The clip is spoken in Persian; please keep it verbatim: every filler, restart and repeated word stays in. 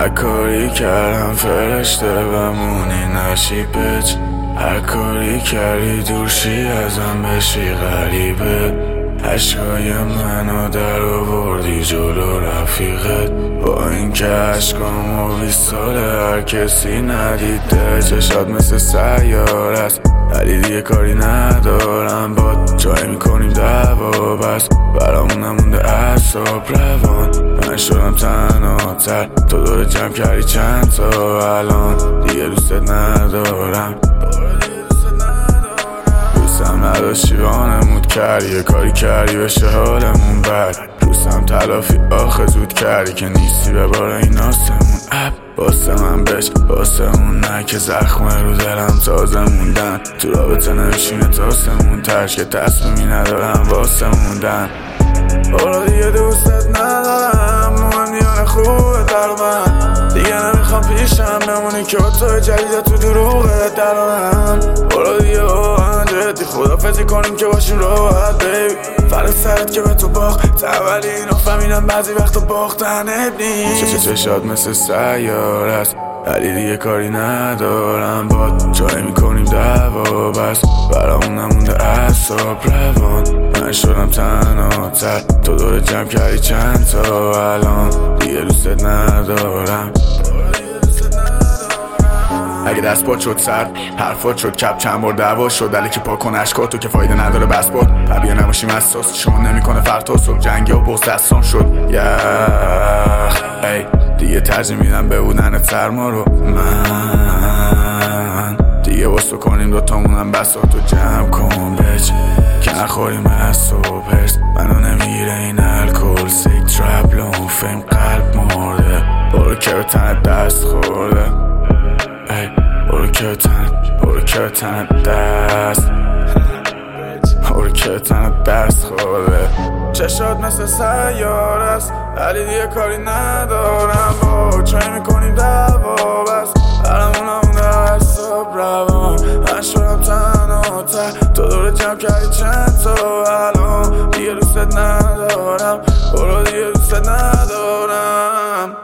هر کاری کردم فرشته بمونی نشی بچ، هر کاری کردی دورشی ازم بشی غریبه. عشقای منو در آوردی جلو رفیقت، با این که عشقامو بیست ساله هر کسی ندیده. چشات مثل سیاره است ولی دیگه کاری ندارم باد، جای میکنیم دعوا بس برامون نمونده اعصاب روان. من شدم تنها تر، تو دور جمع کردی چند تا الان دیگه دوستت ندارم. دوستم نداشتی وانمود کردی، یه کاری کردی بشه حالمون بد. دوستم تلافی آخه زود کردی که نیستی به بار این آسمون اب. واسه من بش واسه اون نه که زخم رو دلم تازه موندن، تو رابطه نمیشینه تاسمون ترش که تصمیمی ندارم واسه موندن. برو دیگه دوستت ندارم، مهندیان خوبه در من دیگه نمیخوام پیشم بمونی که تو جدیده تو دروغت درانم. برو دیگه واقعا جدی خدافزی کنیم که باشیم راحت بیبی، فرق سرت که به تو باخت اولی اینو فهمیدم بعضی وقتا باختن ابنی. چشات مثل سیاره است ولی دیگه کاری ندارم باد، جای میکنیم دعوا بس برامون نمونده اعصاب روان. من شدم تنها تر، تو دور جمع کردی چند تا الان دیگه دوستت ندارم. اگه دست پات شد سرد حرفات شد کپ، چند بار دعوا شد علی که پا کن اشکاتو که فایده نداره بس بود. طبیعه نباشیم اساس شما نمیکنه فرق تا صبح جنگی و بغض دستان شد یخ ای دیگه ترجیح میدم به بودن سرما رو من دیگه واسه کنیم دوتامونم بساتو جمع کن بچ که نخوریم از صبح هرس منو نمیگیره این الکل سیک ترپ لون فیم قلب مرده. برو که به تنت دست خورده ای برو که به تنت برو که به تنت دست برو که به تنت دست خورده. چشات مثل سیاره است ولی دیگه کاری ندارم با، چای میکنیم دعوا بس برامون نمونده اعصاب روان. من شدم تنها تر، تو دور جمع کردی چند تا الان دیگه دوستت ندارم. برو دیگه دوستت ندارم.